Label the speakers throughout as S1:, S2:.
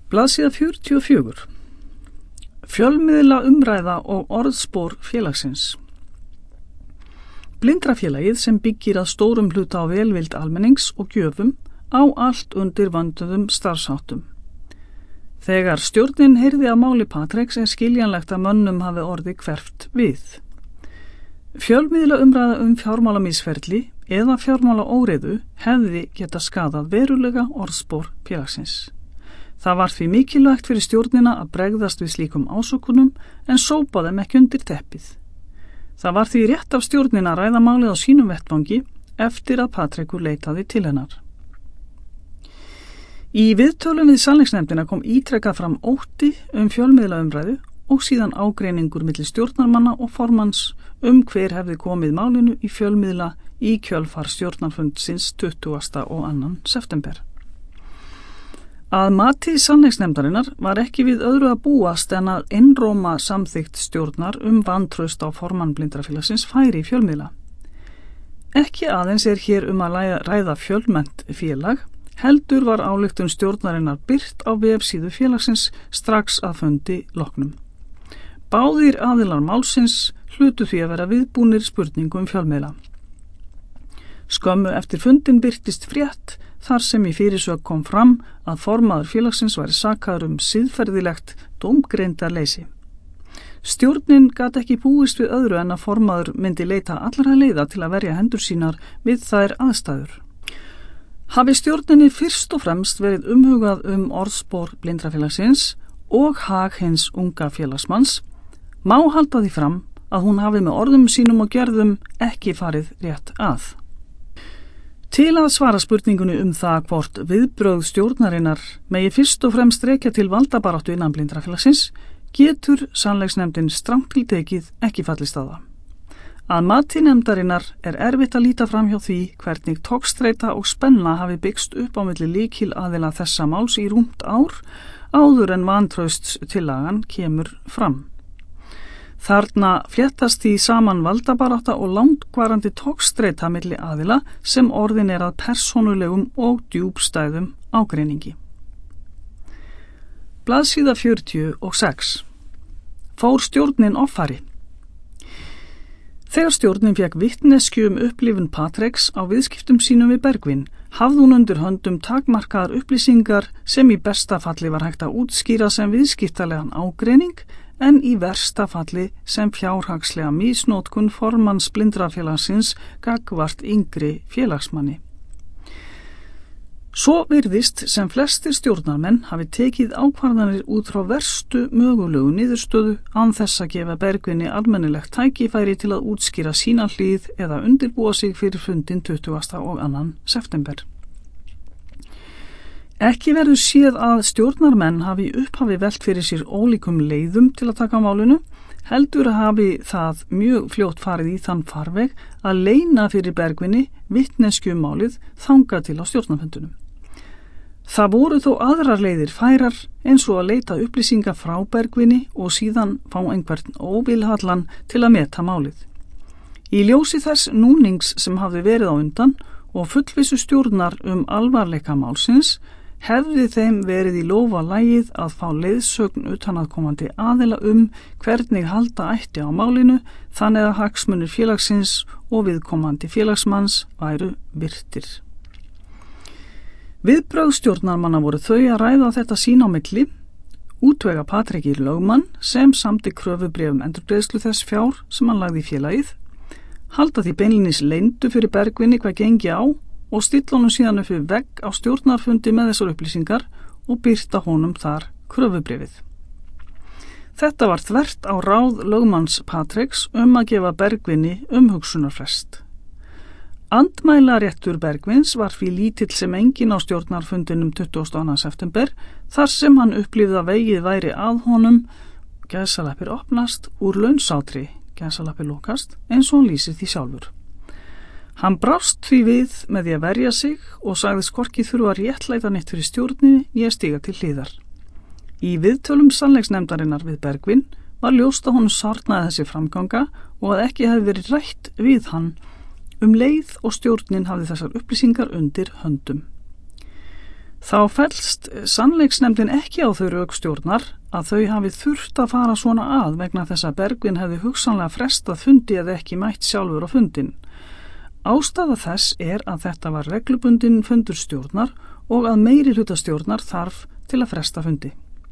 S1: Blaðsíða 44. Fjölmiðla umræða og orðspor félagsins. Blindrafélagið sem byggir að stórum hluta á velvild almennings og gjöfum á allt undir vönduðum starfsháttum. Þegar stjórnin heyrði að máli Patreks skiljanlegt að mönnum hafi orðið hverft við. Fjölmiðla umræða fjármálamísferli eða fjármálaóreiðu hefði geta skadað verulega orðspor félagsins. Það var því mikilvægt fyrir stjórnina að bregðast við slíkum ásökunum en sópa þeim ekki undir teppið. Það var því rétt af stjórnina að ræða málið á sínum vettvangi eftir að Patrekur leitaði til hennar. Í viðtölum við sannleiksnefndina kom ítrekað fram ótti fjölmiðla umræðu og síðan ágreiningur milli stjórnarmanna og formanns hver hefði komið málinu í fjölmiðla í kjölfar stjórnarfundsins 20. og 2. september. Að mati sannleiksnefndarinnar var ekki við öðru að búast en að einróma samþykkt stjórnar vantraust á formann Blindrafélagsins færi í fjölmiðla. Ekki aðeins hér að ræða fjölmennt félag, heldur var ályktun stjórnarinnar birt á vefsíðu félagsins strax að fundi loknum. Báðir aðilar málsins hlutu því að vera viðbúnir spurningum fjölmiðla. Skömmu eftir fundin birtist frétt þar sem í fyrirsögn kom fram að formaður félagsins væri sakaður siðferðilegt dómgreindarleysi. Stjórnin gat ekki búist við öðru en að formaður myndi leita allra leiða til að verja hendur sínar við þær aðstæður. Hafi stjórninni fyrst og fremst verið umhugað orðspor Blindrafélagsins og hag hins unga félagsmanns, má halda því fram að hún hafi með orðum sínum og gerðum ekki farið rétt að. Til að svara spurningunni það hvort viðbrögð stjórnarinnar megi fyrst og fremst rekja til valdabaráttu innan Blindrafélagsins, getur sannleiksnefndin strangt til tekið ekki fallist á það. Að mati nefndarinnar erfitt að líta fram hjá því hvernig togstreita og spenna hafi byggst upp á milli lykilaðila þessa máls í rúmt ár áður en vantrauststillagan kemur fram. Þarna fléttast því saman valdabarátta og langvarandi togstreita milli aðila sem orðin að persónulegum og djúpstæðum ágreiningi. Blaðsíða 46. Fór stjórnin offari. Þegar stjórnin fékk vitneskju upplifun Patreks á viðskiptum sínum við Bergvin, hafði hún undir höndum takmarkaðar upplýsingar sem í besta falli var hægt að útskýra sem viðskiptalegan ágreining en í versta falli sem fjárhagslega misnotkun formanns Blindrafélagsins gagnvart yngri félagsmanni. Svo virðist sem flestir stjórnarmenn hafi tekið ákvarðanir út frá verstu mögulegu niðurstöðu án þess að gefa Bergvinni almennilegt tækifæri til að útskýra sína hlið eða undirbúa sig fyrir fundin 20. og 2. september. Ekki verður séð að stjórnarmenn hafi upphafi velt fyrir sér ólíkum leiðum til að taka málinu, heldur hafi það mjög fljótt farið í þann farveg að leyna fyrir Bergvinni vitneskju málið þangað til á stjórnarfundunum. Það voru þó aðrar leiðir færar eins og að leita upplýsinga frá Bergvinni og síðan fá einhvern óvilhallan til að meta málið. Í ljósi þess núnings sem hafði verið á undan og fullvissu stjórnar alvarleika málsins, hefði þeim verið í lófa lagið að fá leiðsögn utanaðkomandi aðila hvernig halda ætti á málinu þannig að hagsmunir félagsins og viðkomandi félagsmanns væru virtir. Viðbrögð stjórnarmanna voru þau að ræða þetta sín á milli, útvega Patreki lögmann sem samdi kröfubréfum endurgreiðslu þess fjár sem hann lagði í félagið, halda því beinlínis leyndu fyrir Bergvinni hvað gengi á og stilla honum síðan upp við vegg á stjórnarfundi með þessar upplýsingar og birta honum þar kröfubréfið. Þetta var þvert á ráð lögmanns Patreks að gefa Bergvinni umhugsunarfrest. Andmælaréttur Bergvins var því lítill sem engin á stjórnarfundinum 22. september þar sem hann upplifði að vegið væri að honum gæsalappir opnast úr launsátri gæsalappir lokast eins og hann lýsir því sjálfur. Hann brást því við með því að verja sig og sagðist hvorki þurfa að réttlæta neitt fyrir stjórninni né stiga til hliðar. Í viðtölum sannleiksnefndarinnar við Bergvin var ljóst að honum sarnaði þessi framganga og að ekki hefði verið rætt við hann leið og stjórnin hafði þessar upplýsingar undir höndum. Þá fellst sannleiksnefndin ekki á þau rök stjórnar að þau hafi þurft að fara svona að vegna þess að Bergvin hefði hugsanlega frestað fundi eða ekki mætt sjálfur á fundin. Ástæða þess að þetta var reglubundin fundur stjórnar og að meirihluta stjórnar þarf til að fresta fundi.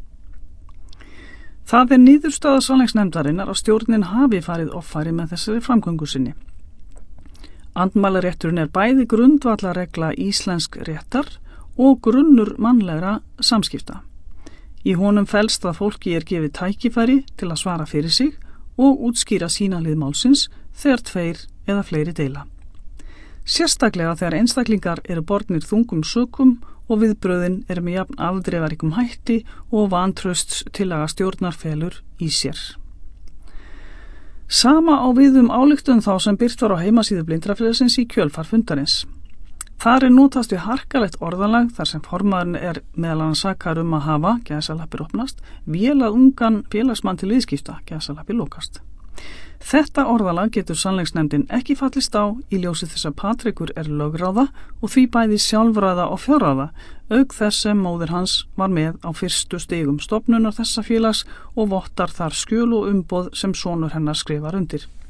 S1: Það niðurstaða sannleiksnefndarinnar að stjórnin hafi farið offari með þessari framgöngu sinni. Andmælarétturinn bæði grundvallarregla íslensk réttar og grunnur mannlegra samskipta. Í honum felst að fólki gefið tækifæri til að svara fyrir sig og útskýra sína hlið málsins þegar tveir eða fleiri deila. Sérstaklega þegar einstaklingar bornir þungum sökum og viðbröðin með jafn afdrifaríkum hætti og vantrausts tillaga stjórnar felur í sér. Sama á við ályktun þá sem birt var á heimasíðu Blindrafélagsins í kjölfar fundarins. Þar notast við harkalegt orðalag þar sem formaðurinn meðal annars sakaður að hafa, gæsalappir opnast, vélað ungan félagsmann til viðskipta, gæsalappir lokast. Þetta orðalag getur sannleiksnefndin ekki fallist á í ljósi þess að Patrekur lögráða og því bæði sjálfráða og fjárráða, auk þess sem móðir hans var með á fyrstu stigum stofnunar þessa félags og vottar þar skjöl og umboð sem sonur hennar skrifar undir.